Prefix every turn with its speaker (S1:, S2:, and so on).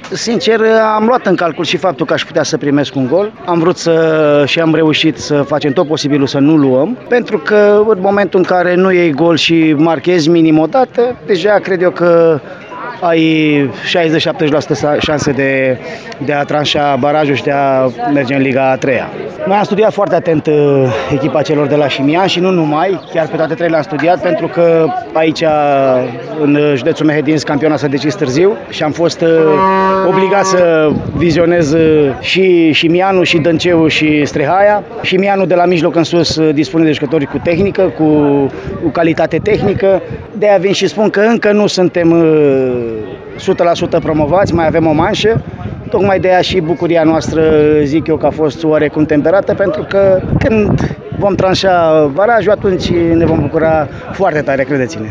S1: Sincer, am luat în calcul și faptul că aș putea să primesc un gol. Am vrut și am reușit să facem tot posibilul să nu luăm, pentru că în momentul în care nu iei gol și marchezi minim o dată, deja cred eu că ai 60-70% șanse de a tranșa barajul și de a merge în Liga a 3-a. Noi am studiat foarte atent echipa celor de la Șimian și nu numai, chiar pe toate trei le-am studiat, pentru că aici, în județul Mehedinți, campionat s-a decis târziu și am fost obligat să vizionez și Șimianul, și Dănceu, și Strehaia. Șimianul de la mijloc în sus dispune de jucători cu tehnică, cu calitate tehnică. De-aia vin și spun că încă nu suntem 100% promovați, mai avem o manșă. Tocmai de aia și bucuria noastră, zic eu, că a fost oarecum temperată, pentru că când vom tranșa barajul, atunci ne vom bucura foarte tare, credeți-ne.